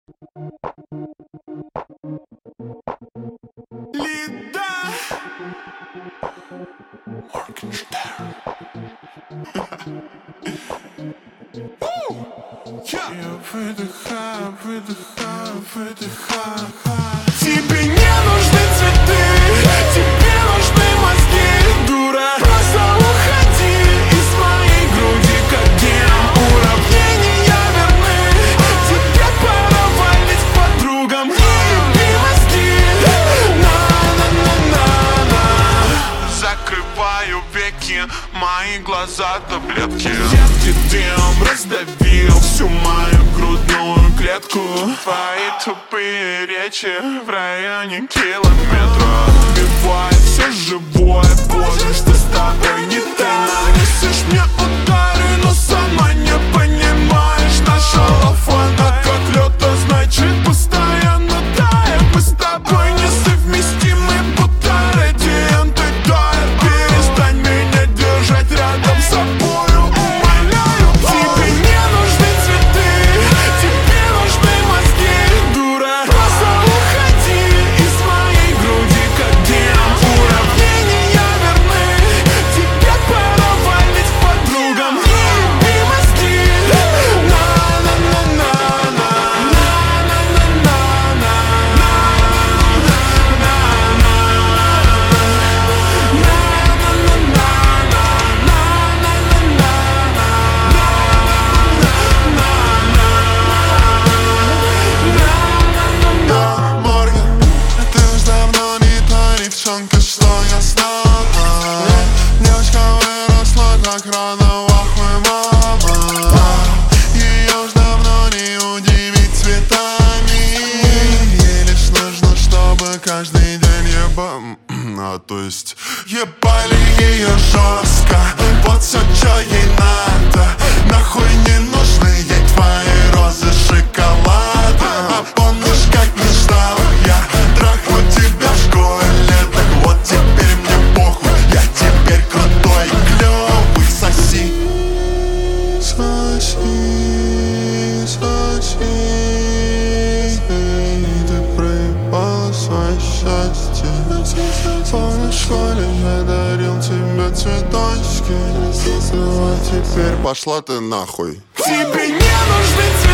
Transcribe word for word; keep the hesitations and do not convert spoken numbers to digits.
Лида Моргенштерн. Я выдыхаю, выдыхаю, выдыхаю. Тебе не нужны цветы, тебе нужны мозги, дура. Просто уходи из моей груди, как гем. Уравнения верны, тебе пора валить к подругам. Не люби мозги. На-на-на-на-на. Закрываю веки, мои глаза таблетки. Едкий дым раздавил всю мою грудную клетку. Твои тупые речи в районе километра убивает все живое, поздно, что с тобой не так. Несешь мне удары, но сама не понимаешь. Наша лафа, она как лед, а значит постоянно тает. Мы с тобой несовместимы, будто радианты тают. Перестань меня держать рядом с собою, умоляю. Тебе не нужны цветы, тебе нужны мозги, дура. Просто уходи из моей груди, как гем. Уравнения верны, тебе пора валить к подругам. Не люби мозги. На-на-на-на-на. Морген, ты уж давно не та девчонка, что я знал. Девочка выросла так рано, охуй, мама. Ее уж давно не удивить цветами. Ей лишь нужно, чтобы каждый день еба... А, то есть ебали ее жестко. Вот все, что ей надо. Нахуй не нужны ей твои розы шоколада. А помнишь, как мечтал я трахнуть тебя в школе? Так вот теперь мне похуй, я теперь крутой, клёвый. Соси, соси, соси. И ты проебала свое счастье. Помнишь, в школе я дарил тебе цветочки. А теперь пошла ты нахуй. Тебе не нужны цветы.